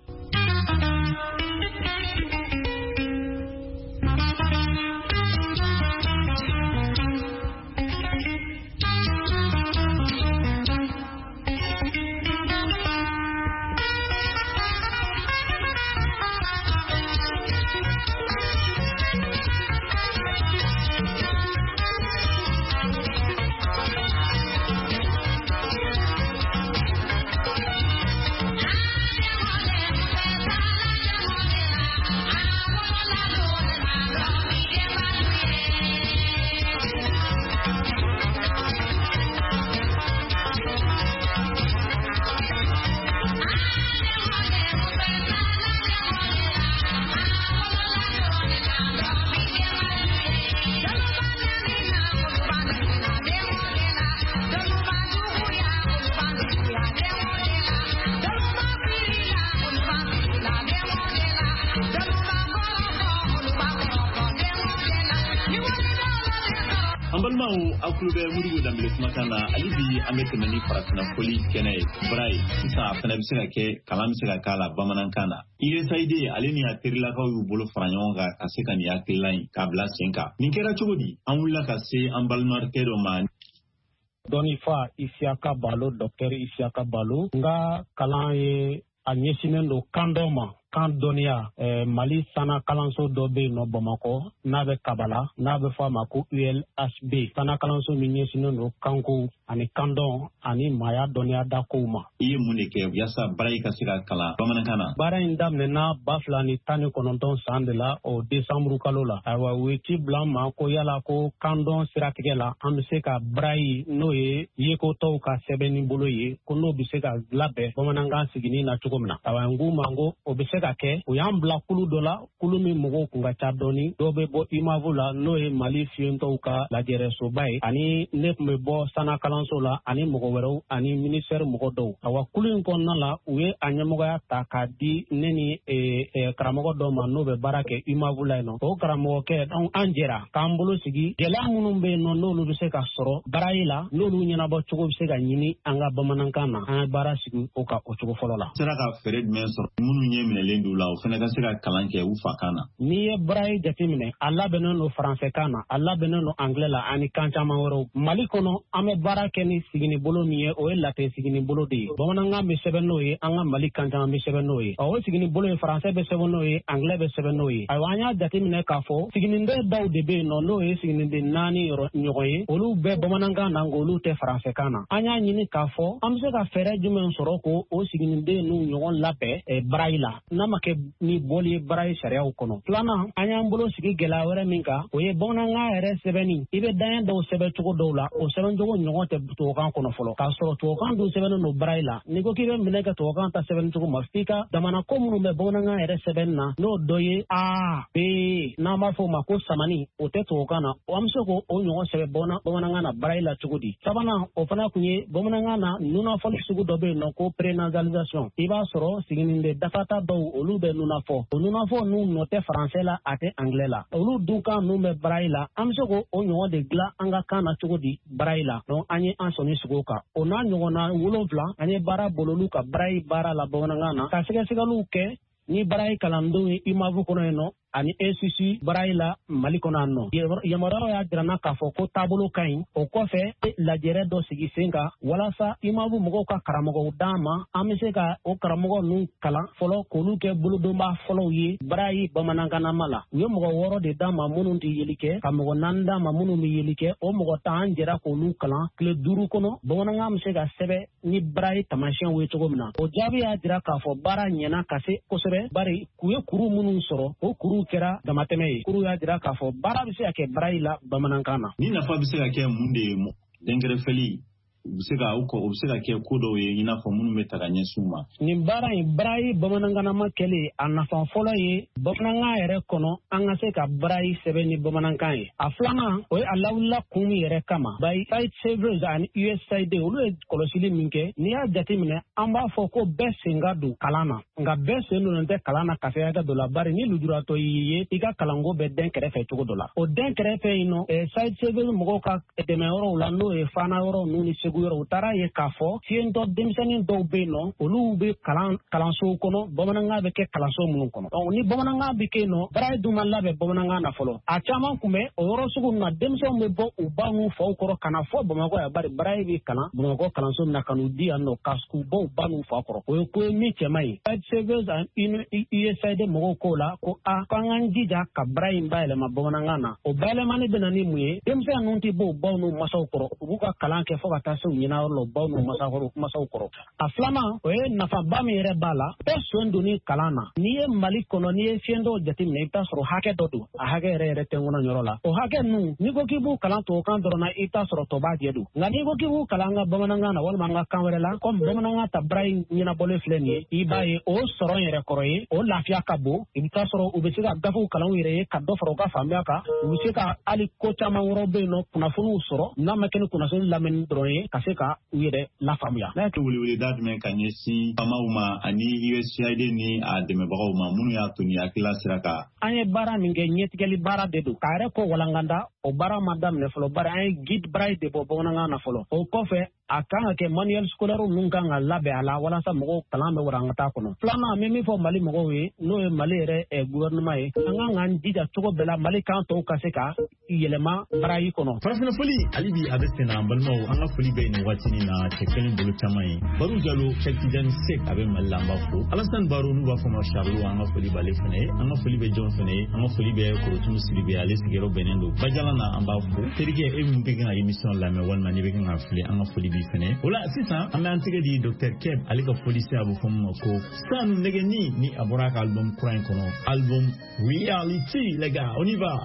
Akulube muri dambe kumakana alibi ametemani farafina foli kene brai isa afana bisira ke kalam sira kala bamanankana ile saide aleni atirila ka yu bolo faranyonga aseka ni akilai kabla senka ninkera chogodi anwula ka se ambalmar kedo man doni fa Isiaka Balo docteur Isiaka Balo nga kalan ye anyeshinendo kandoma kan donia Mali sana kalanso dobe no Bamako nabe kabala nabe fama ko ULHB sana kalanso minyesino no kanko ani kandon ani maya donia dakuma iye munike yasa barai kasira kala bamanankana bara indamne na bafla ni tani kononton sandela o décembre kalola awa weti blama ko yala ko kandon siratigela amse ka brai noye yeko to ka sebeni boloye ko no biseka labe bamananga sigini na chukomna awa ngumango obise ke o yam bla kulu dola kulu mi mogo kunga chadoni dobe bo imavula noe Mali fiento ka la gere so bay ani nek me bo sana kalanso la ani mogo wero ani ministère mogo do awa kulu kon na la uye anyamogo ya takadi neni karamogo do ma nobe barake imavula no o karamogo ke don anjera kambolo sigi gela munumbe no lu bise ka soro barayila lu nyina bo chugo bise ga nyini anga bamanankana an bara sigi o ka o chugo folola sera ka fered men so munu nyemne la o fene ka sira kalanke u fakana ni ye brai jatimine alla benono français kana alla benono anglais la ani kancha mawro Mali kono ame bara keni sigini bolo niye o late sigini bolo de bonanga me sebeno ye anga Mali kancha me sebeno ye o sigini bolo français be sebeno ye anglais be sebeno ye awanya jatimine ka fo sigini nde daw de be no ye sigini de nani nyoye olu be bonanga nangolu te français kana anya nyini ka fo amse ka fere jumen soroko o sigini de nu nyogon lape e braila namake ni boli barai sharia ukono plana anyambolo sigi gela wera minka oye bonanga ere sebeni ibe dan do sebe tugo dola o seben jogo nyogote to kan kono folo ka so to kan do seben no braila ni ko kibe mineka to kan ta seben tugo mafika damana ko munu be bonanga ere sebenna no doye a be na ma fo ma ko samani o te to kana o amso ko o nyogo sebe bonanga na braila tugo di sabana o fana kunye bonanga na nuna folo sugo dobe no ko prenasalisation iba soro siginde dafata do olu be nuna fo nu note français la ate anglais la olu duka nu be braila amso ko o nyogo de gla anga kana tugo di braila no anye ansoni sugo ka ona nyogo na wolonfla anye bara bololu ka brai bara la bonanga na ka sega lu ke ni barai kalando imavu kono eno ani institut Braille Mali kɔnɔ yan nɔ. Yamaruyaw y'a jira n na k'a fɔ ko taabolo ka ɲi. O kɔfɛ lajɛrɛ dɔ sigi sen kan walasa imamu mɔgɔw ka karamɔgɔw d'an ma an bɛ se ka o karamɔgɔ ninnu kalan fɔlɔ k'olu kɛ bolodonba fɔlɔw ye Braille bamanankanama la. U ye mɔgɔ 6 de d'an ma minnu tɛ yeli kɛ ka mɔgɔ 4 d'an ma minnu bɛ yeli kɛ. O mɔgɔ 10 an jɛra k'olu kalan tile 5 kɔnɔ bamanankan bɛ se ka sɛbɛn ni Braille taamasiyɛnw ye cogo min na. O jaabi y'a jira k'a fɔ baara ɲɛna ka se kosɛbɛ bari u ye kuru minnu sɔrɔ o kuru kɛra damatɛmɛ ye. Kuru y'a jira k'a fɔ baara bɛ se ka kɛ Braille la bamanankan na. Ni nafa bɛ se ka kɛ mun de ye dɛnkɛrɛfɛli u bɛ se ka kɛ ko dɔw ye i n'a fɔ minnu bɛ ta ka ɲɛsin ma. Nin baara in Braille bamanankanama kɛlen a nafa fɔlɔ ye bamanankan yɛrɛ kɔnɔ an ka se ka Braille sɛbɛn ni bamanankan ye. A filanan o ye a lawulila kun min yɛrɛ kama. By Site Savers ani USAID olu ye kɔlɔsili min kɛ n'i y'a jateminɛ an b'a fɔ ko bɛɛ sen ka don kalan na nka bɛɛ sen donnen tɛ kalan na ka se hakɛ dɔ la bari ni lujuratɔ y'i ye i ka kalanko bɛ den kɛrɛfɛ cogo dɔ la. O den kɛrɛfɛ yen nɔ Site Savers mɔgɔw ka dɛmɛyɔrɔw la n'o ye Fana yɔrɔ ninnu ni Segu yɔrɔ u taara ye k'a fɔ fiyentɔ denmisɛnnin dɔw bɛ yen nɔ olu bɛ kalansow kɔnɔ bamanankan bɛ kɛ kalanso minnu kɔnɔ. Ni bamanankan bɛ kɛ yen nɔ Braille dun ma labɛn bamanankan na fɔlɔ. A caman kun bɛ o yɔrɔ sugu ninnu na denmisɛnw bɛ bɔ u ba n'u faw kɔrɔ ka na fɔ Bamakɔ yan bari Braille bɛ kalan Bamakɔ kalanso min na ka n'u di yan nɔ ka u bɔ u ba n'u fa kɔrɔ. O ye ko ye min cɛ man ɲi. Site Savers and USAID mɔgɔw k'o la ko k'an k'an jija ka Braille in bayɛlɛma bamanankan na. O bayɛlɛmani bɛ na ni mun ye denmisɛn ninnu tɛ bɔ u baw n'u masaw kɔrɔ u b'u ka kalan kɛ fo ka taa se u ɲɛna yɔrɔ la u baw n'u masaw kɔrɔ. A filanan o ye nafaba min yɛrɛ b'a la bɛɛ sen donni kalan na. N'i ye Mali kɔnɔ n'i ye fiyɛntɔw jateminɛ i bɛ taa sɔrɔ hakɛ dɔ don a hakɛ yɛrɛ tɛ ŋɔnɔ yɔrɔ la. O hakɛ ninnu n'i ko k'i b'u kalan tubabukan dɔrɔn na i bɛ taa sɔrɔ tɔ b'a jɛ don nka n'i ko k'i b'u kalan an ka bamanankan na walima an ka kan wɛrɛ la comme bamanankan ta Braille ɲɛnabɔlen filɛ nin ye i b'a ye o sɔrɔ yɛrɛ kɔrɔ ye o lafiya ka bon i bɛ taa sɔrɔ u bɛ se ka gafew kalan u yɛrɛ ye ka dɔ fara u ka faamuya kan u bɛ se ka hali ko caman wɛrɛw bɛ yen nɔ kunnafoniw sɔrɔ n'a ma kɛ ni kunnafoni lamɛnni dɔrɔn ye ka se ka u yɛrɛ lafaamuya. N'a kɛ weleweleda jumɛn ka ɲɛsin faamaw ma ani USAID ni a dɛmɛbagaw ma minnu y'a to ni hakilila sera ka. An ye baara min kɛ ɲɛtigɛli baara de don k'a yɛrɛ ko walankanda o baara ma daminɛ fɔlɔ bari an ye guide Braille de bɔ bamanankan na fɔlɔ o kɔfɛ a kan ka kɛ manuel scolaire ninnu kan ka labɛn a la walasa mɔgɔw kalan bɛ warankata kɔnɔ. Filanan an bɛ min fɔ Mali mɔgɔw ye n'o ye Mali yɛrɛ gouvernement ye an kan k'an jija cogo bɛɛ la Mali kan tɔw ka se ka yɛlɛma Braille kɔnɔ. Farafina foli hali bi a bɛ sen na an balimaw an ka foli bɛ nin waati na cɛ kelen bolo caman ye. Baru Jalo Cheikh Tidiane Seck a bɛ Mali la an b'a fo. Alassane Baro n'u b'a fɔ ma Charles an ka foli b'ale fana ye an ka foli bɛ Jɔn fana ye an ka foli bɛ Korotumu Sidibe ale sigiyɔrɔ bɛnnen don Bajala na an b'a fo. Terikɛ e min bɛ kan ka émission lamɛn walima n'i bɛ kan ka fili an ka foli b'i fana ye. O la sisan an bɛ an tɛgɛ di Dr Keb ale ka foli se a bɛ fɔ min ma ko sanu nɛgɛni ni a bɔra a ka album kura in kɔnɔ album Reality les gars on y va.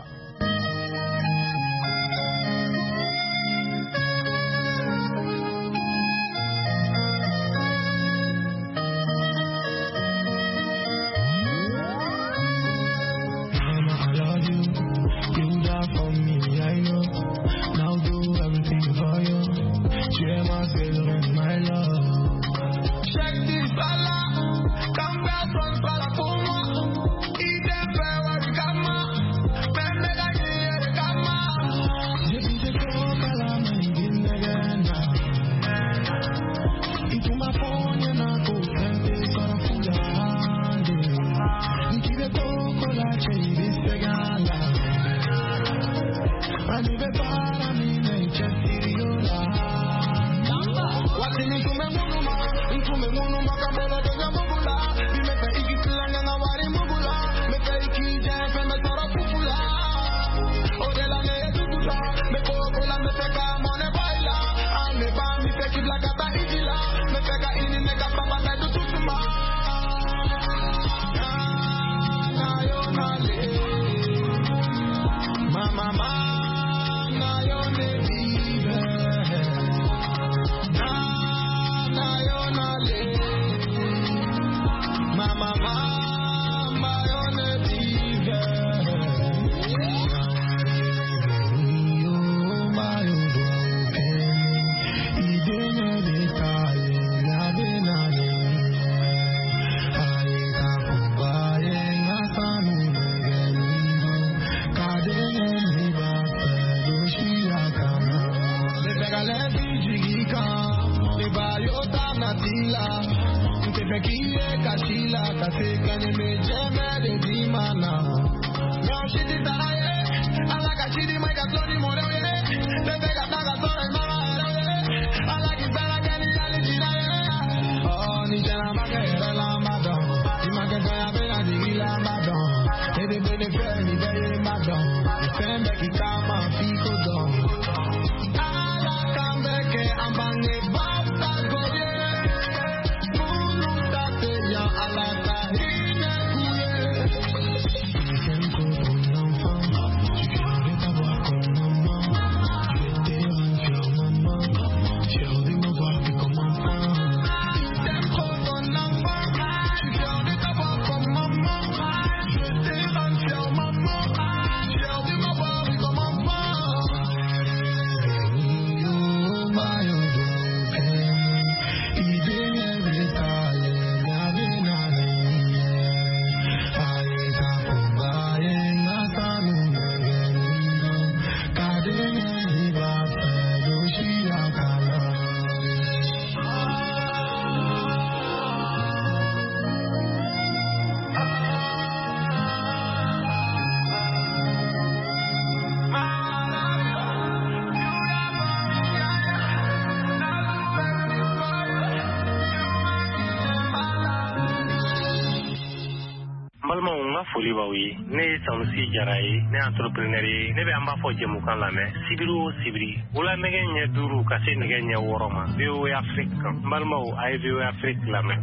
Folibawi, ne Sanusi Jarai, ne entrepreneur, ne be amba fo jemukan lame, Sibiri, wala nege duru kase nege woroma, VOA Afrique, malmo ay VOA Afrique lame.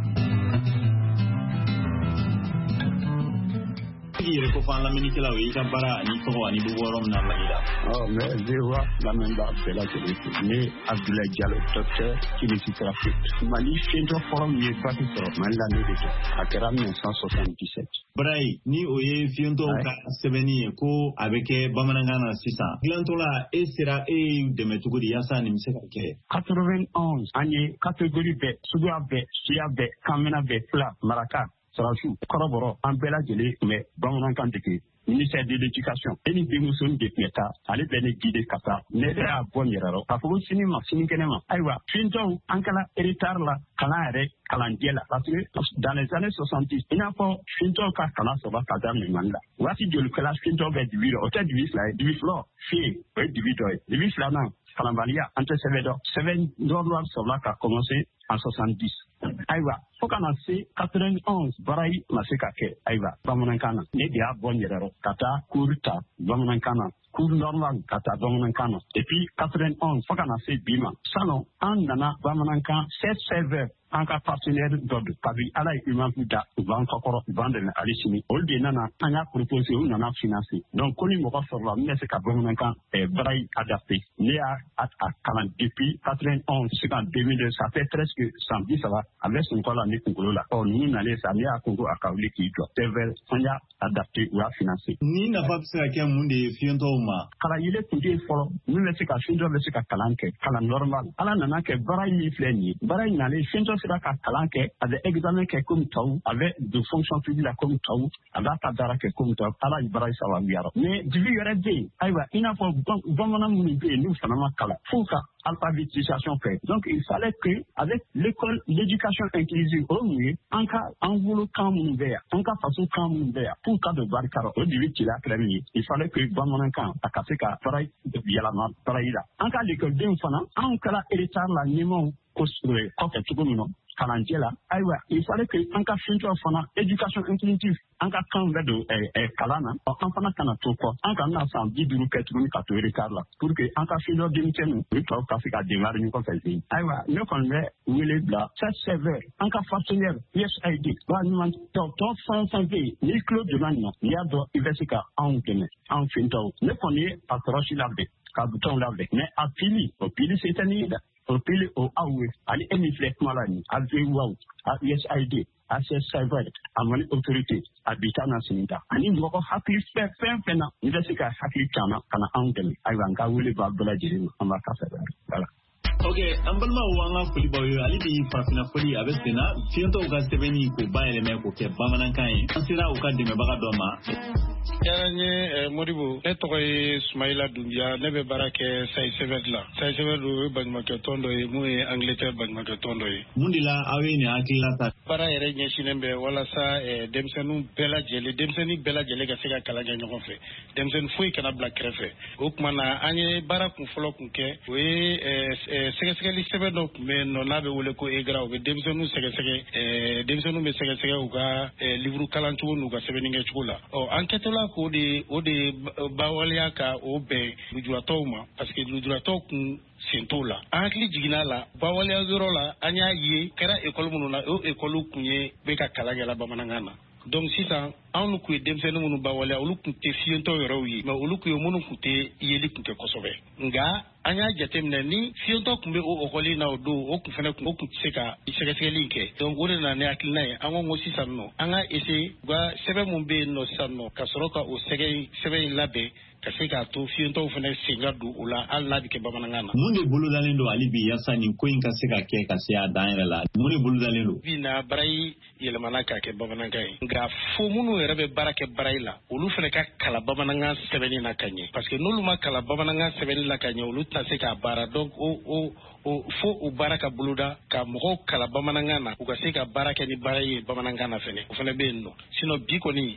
Il faut faire la minute là, oui, Kabara, ni Toro, ni Borom, na Maïla. Oh, mais je vois la même barre de la télé. Mais Abdoulaye Diallo, docteur, qui est psychiatre. Mali, Centre Forum, il est parti sur l'année de Akera 1977. Bray, ni Oye, Fianto, Seveni, Ko, avec Bamanangana, Sissa. Glantola, et sera de Metuguri Yassa, Nimseke. 91, année, catégorie B, Sugabe, Siabe, Kamenabe, Fla, Maraka. Sarasou, Koroboro, Ambela Gele, mais Bamanan Kanteke, ministère de l'Éducation, et les démotions de Pieta, allez bien guider Kata, n'aidez à Bonneraro, à Fogo Cinéma, Cinéma, Aïwa, Finto, Ankala, Héritarla, Kanare, Kalandiela, parce que dans les années 70, il n'y a pas Finto, Kala, Soba, Kadam, Manda. Voici de le Finto, Divido, Hôtel Divisla, Diviflo, Fie, Divido, Divislana, Kalambalia, entre Seven Dorlois Soba, qui a commencé en 70. Aïwa, faut qu'on a fait 91, Baraï, Masekake, Aïwa, Bamanankana, Nedia, Bonnerero, Kata, Kurta, Bamanankana, Cour normal, Kata, Bamanankana. Et puis 91, faut qu'on a fait Bima. Salon, Nana, Bamanankan, 7 serveurs. En cas partenaire d'ordre, Kabi, Ala Human Fuda, Van Kokoro, Van den Alissimi, Olde Nana, on a proposé ou on a financé. Donc, on y va sur la mise à Bomankan et Braille adapté. Néa à 40 depuis 91 jusqu'en 2002, ça fait presque 110, ça va, avec son col en Congo là. Or, nous, n'allez pas à Congo à Kaouli qui doit. C'est vrai, on a adapté ou a financé. Ni n'a pas besoin qu'un monde de Fiantoma. Kala il est pour dire fort, nous, le c'est qu'à Findo, le c'est qu'à Kalanke, Kala normal. Ala Nana, que Braille ni fleni, Braille n'allait Findo. C'est la Kalanke, avec examen qui est comme Taou, avec de fonctions publiques comme Taou, avec Kadara qui est comme Taou, Ala Ibrahim Sawabiara. Mais du vu, il y aurait dit, Aïwa, il n'a pas de nous, Sanama Kala, Fouka, alphabétisation fait. Donc, il fallait que, avec l'école, l'éducation inclusive, au mieux, en cas, en voulant quand mon verre, en cas, façon quand mon verre, pour cas de barcaro, au début, il a créé, il fallait que, Bamonankan, à Kaseka, pareil, de Bialama, pareil là. En cas, l'école d'un fanat, en cas, héritage, la Némon, construire, quand tu peux nous Kalandiela, Aïwa, il fallait que, en cas, Finto Fana, éducation inclusive, en cas, quand on va de Kalana, en Fana Kanatoko, en cas, on a 110 jours, 4 jours, 4 jours, pour que, en cas, Finto Dimiten, nous, Africa démarre une conférence. Aïwa, nous connaissons Willy Bla, 7 serveurs, en cas partenaire, USAID, Gouvernement, top 100 pays, ni Claude de Magna, ni Ado, Ivesica, en Guinée, en Finto. Nous connaissons Akrochi Labé, Kabuton Labé, mais à Pili, au Pili, c'est un île. Au Pili, au Aoué, à l'Emiflek Malani, à VWAU, à USAID, à CSSV, à mon autorité, à Bitana Sinita. À l'Invoco, Happy Fair, Fena, Ivesica, Happy Kana, Kana Angel, Ivanka, Willy Babla, on va faire. Voilà. Ok, ambalma wanga foli bayo ali bi farafina foli abesena fiento ga sebeni ko bayele me ko ke bamanankan ansira o ka de me baga doma Yaranye Moribo, Netoy Smaila Dumbia, Nebe Barake, Sai Sevedla, Sai Sevedu, Bagmaketondo, Mue, Angleterre, Bagmaketondo. Mundila, Awini, Akilata. Para Erenye Shinembe, Walasa, Demsenu Bella Jelly, Demseni Bella Jelega Sega Kalagan Hofe, Demsen Fui Kana Black Crefe, Ukmana, Anye Barakun Folokunke, we Segaseli Sevedo, men no Nabe Uleko Egra, with Demsenu Segasege, Demsenu Segasega Uga, Livru Kalantu, Uga Sevening Chula, or Anketola. Ode bawaliaka obe lujuratoma parce que lujurato kun sentola akli jiginala bawalia zorola anya yi kera ekolu mununa o ekolu kunye beka kalagala bamanangana donc sisan anu ku demsenu munu bawalia olu kun te fiento yorowi ma olu ku munu kun te yeli kun te kosobe nga anya jatemna ni fiento kumbe o okoli na odo o kun fene kun o kun seka iseke linke donc wona na ne akilna ango ngo sisan no anga ese gwa sebe mumbe no sanno kasoroka o sebe labe kaseka to fiento fene singa du ula alla dike bamanangana munde bulu dalendo alibi yasa ni ko inka seka ke kasea daira la munde bulu dalendo bina brai yelemana ka ke bamanangai nga fo munu rebe barake braila ulu fene ka kala bamananga sebeni na kanye parce que nolu ma kala bamananga sebeni la kanye ulu ta seka bara donc o fo u baraka buluda ka mogo kala bamananga na u ka se ka barake ni baraye bamananga na fene o fene be no sino bikoni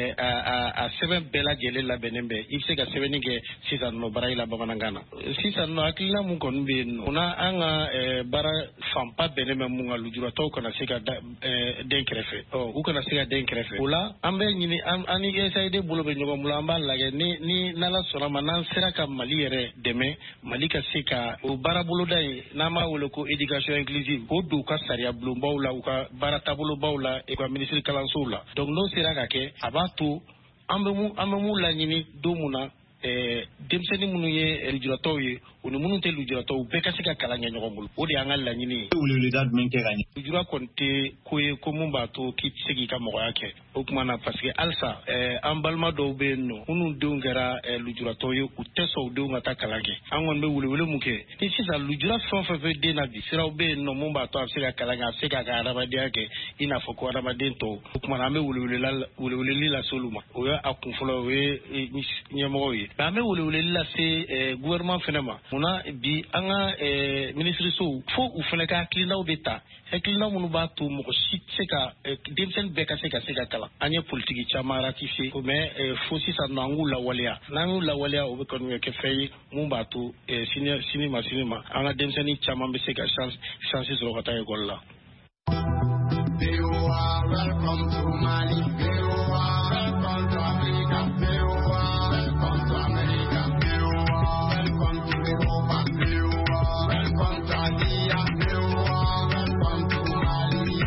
a seven bela jele la benembe ifse ka seveni ke sisan no baraila bamananga na sisan no akila mun kon be no una anga bara fampa benembe mun alujura to kana se ka den krefe u kana se ka den krefe ula ambe nyini ani esaide bulo be nyogo mulamba lage ni nala sora manan sera ka mali yere deme mali ka se ka o bara buluda nama wole ko éducation inclusive ko do ka saria blomba wala ka barata buluba wala e ko ministre kalansula donc no sera ka ke abatu ambemu la nyini domuna demseni munu ye lujurato ye oni munu te lujurato be ka se ka kalanya nyogomul o de anga la nyini wule dad men ke gani lujura konte ko ye ko mumba to ki segi ka mo yake o kuma na parce que alsa ambalma do be no unu dongera lujurato ye u teso do ngata kalage angon be wule muke ni sisa lujura fo fe de na bi sira be no mumba to se ka kalanga se ka araba de yake ina fo ko araba den to o kuma na me wule la soluma o ya akunfolo we nyemo ye ba me wule la se gouvernement fenema muna bi anga ministre so fo u fele ka klinaw beta e klinaw munu ba to mo shit se ka demsen beka se ka kala anya politique chama ratifié ko me fo si sa nangu la walia o be ko ke fay mu ba to sinima anga demsen chama be se ka chance so ko tay golla. Welcome to Mali. Welcome to Africa. Welcome to America. Welcome to Europa. Welcome to Asia. Welcome to Mali.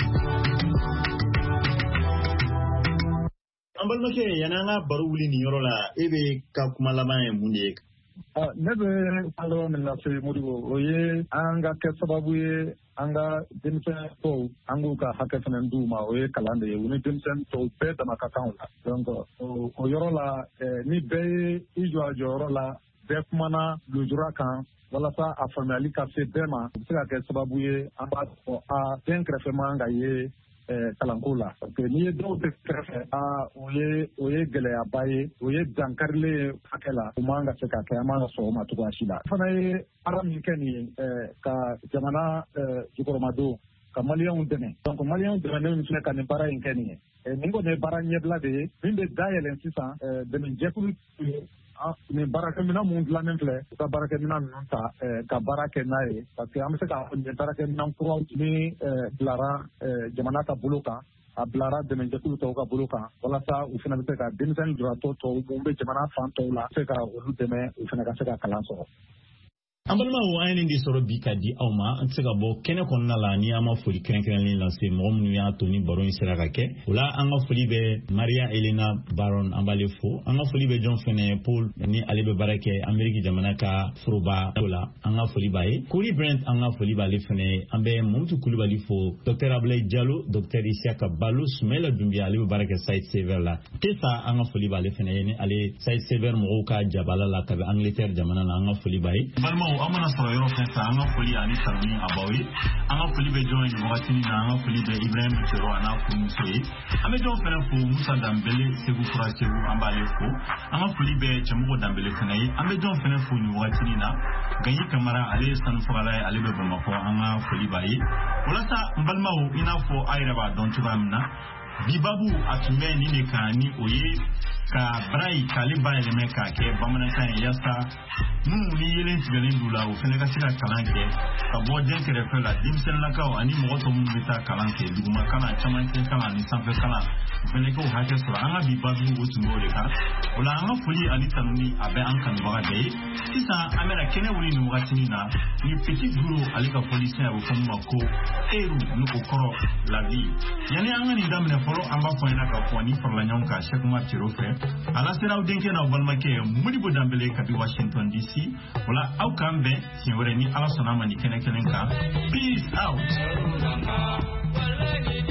ambalmake yananga baruli ni yorola ebe ka kuma lama munde nebe alwa min la se modibo oye anga ke sababu ye anga demsen to angu ka hakefana nduma oye kalande ye woni demsen to pe dama ka kaunta donc o yorola ni be ijo ajorola be kumana lujura kan wala sa a family ka se bema sira ke sababu ye amba a tenkrefe manga ye kalankula parce que ni do te krefe oye gele abaye oye dankarle akela umanga se ka kama so ma to ashila fana ye arami keni ka jamana jukoromado ka malion dene donc malion dene ni ka ne bara keni ningo ne bara nyebla de binde dayelen sisa de jekulu ni baraka mina mun dilannen filɛ ka baraka mina ninnu ta ka baara kɛ n'a ye parce que an bɛ se ka baara mina kuraw ni bilara jamana ka bolo kan a bilara dɛmɛjɛkulu tɔw ka bolo kan walasa u fana bɛ se ka denmisɛnnin juratɔ tɔw mun bɛ jamana fan tɔw la se ka olu dɛmɛ u fana ka se ka kalan sɔrɔ. ambalma wo ayini di soro bi ka di awma an se ka bɔ kɛnɛ kɔnɔna la ni an ma foli kɛrɛnkɛrɛnlen lase mɔgɔ minnu y'a to ni baro in sera ka kɛ o la an ka foli bɛ Maria Elena Baron an b'ale fo an ka foli bɛ John fɛnɛ Paul ni ale bɛ baara kɛ Ameriki jamana ka foroba o la an ka foli b'a ye Corey Brent an ka foli b'ale fɛnɛ an bɛ Mamutu Kulibali fo Dr Ablaye Diallo Dr Isiaka Balo Sumaila Dumbia ale bɛ baara kɛ Site Saver la Tesa an ka foli b'ale fɛnɛ ye ni ale Site Saver mɔgɔw ka jabala la kabi Angleterre jamana na an ka foli b'a ye amana sɔrɔ yɔrɔ fɛn fɛn an ka foli ani tanuni a baw ye an ka foli bɛ jɔn ye wagati na an ka foli bɛ Ibrahim Cero a n'a furumuso ye an bɛ jɔn fɛnɛ fo Musa Danbele Segu Fura Segu an b'ale fo an ka foli bɛ Cɛmɔgɔ Danbele fɛnɛ ye an bɛ jɔn fɛnɛ fo ni wagati na Ganyi Kamara ale ye sanufagala ye ale bɛ Bamakɔ an ka foli b'a ye walasa n balimaw i n'a fɔ a yɛrɛ b'a dɔn cogoya min na bibabu a tun bɛ nin de kan ni o ye ka Braille k'ale bayɛlɛmɛ k'a kɛ bamanankan ye yasa minnu ni yelen tigɛlen d'u la o fɛnɛ ka se ka kalan kɛ ka bɔ den kɛrɛfɛ la denmisɛnninlakaw ani mɔgɔ tɔ minnu bɛ taa kalan kɛ duguma kalan camancɛ kalan ani sanfɛ kalan o fɛnɛ k'o hakɛ sɔrɔ an ka bibabu o tun b'o de kan o la an ka foli ani tanuni a bɛ an kanubaga bɛɛ ye sisan an bɛna kɛnɛ wuli nin wagatinin na ni Petit Guro ale ka fɔlisen a bɛ fɔ min ma ko Eru ni o kɔrɔ la vie yanni an ka nin daminɛ fɔlɔ an b'a fɔ ɲɛna k'a fɔ ni farala ɲɔgɔn kan Cheikh Umar Cero fɛ ala sera aw denkɛ n'aw balimakɛ Modibo Danbele kabi Washington DC wala aw k'an bɛn siɲɛ wɛrɛ ni ala sɔnna ma nin kɛnɛ kelen kan peace out